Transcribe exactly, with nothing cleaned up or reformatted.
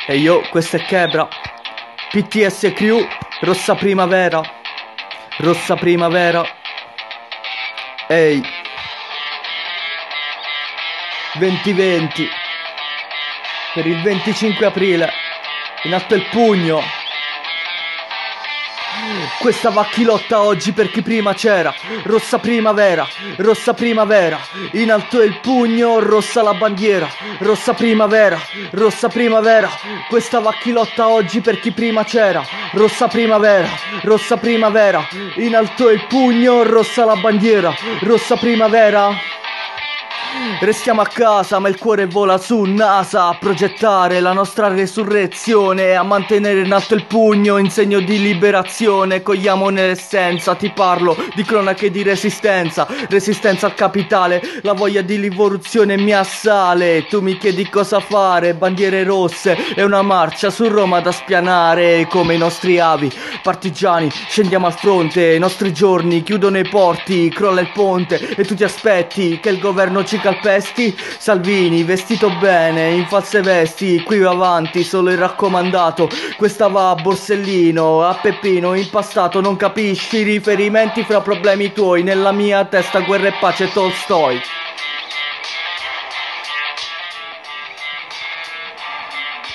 E io, questa è Chebra, P T S Crew, Rossa Primavera, Rossa Primavera. Ehi, duemilaventi, per il venticinque aprile, in alto il pugno. Questa va chi lotta oggi per chi prima c'era. Rossa primavera, rossa primavera, in alto il pugno, rossa la bandiera. Rossa primavera, rossa primavera, questa va chi lotta oggi per chi prima c'era. Rossa primavera, rossa primavera, in alto il pugno, rossa la bandiera. Rossa primavera. Restiamo a casa ma il cuore vola su NASA, a progettare la nostra resurrezione, a mantenere in alto il pugno in segno di liberazione. Cogliamo nell'essenza, ti parlo di cronache di resistenza, resistenza al capitale, la voglia di rivoluzione mi assale. Tu mi chiedi cosa fare, bandiere rosse e una marcia su Roma da spianare. Come i nostri avi, partigiani, scendiamo al fronte, i nostri giorni chiudono i porti, crolla il ponte e tu ti aspetti che il governo ci calpesti. Salvini vestito bene in false vesti, qui va avanti solo il raccomandato. Questa va a Borsellino, a Peppino impastato, non capisci i riferimenti fra problemi tuoi. Nella mia testa guerra e pace Tolstoi.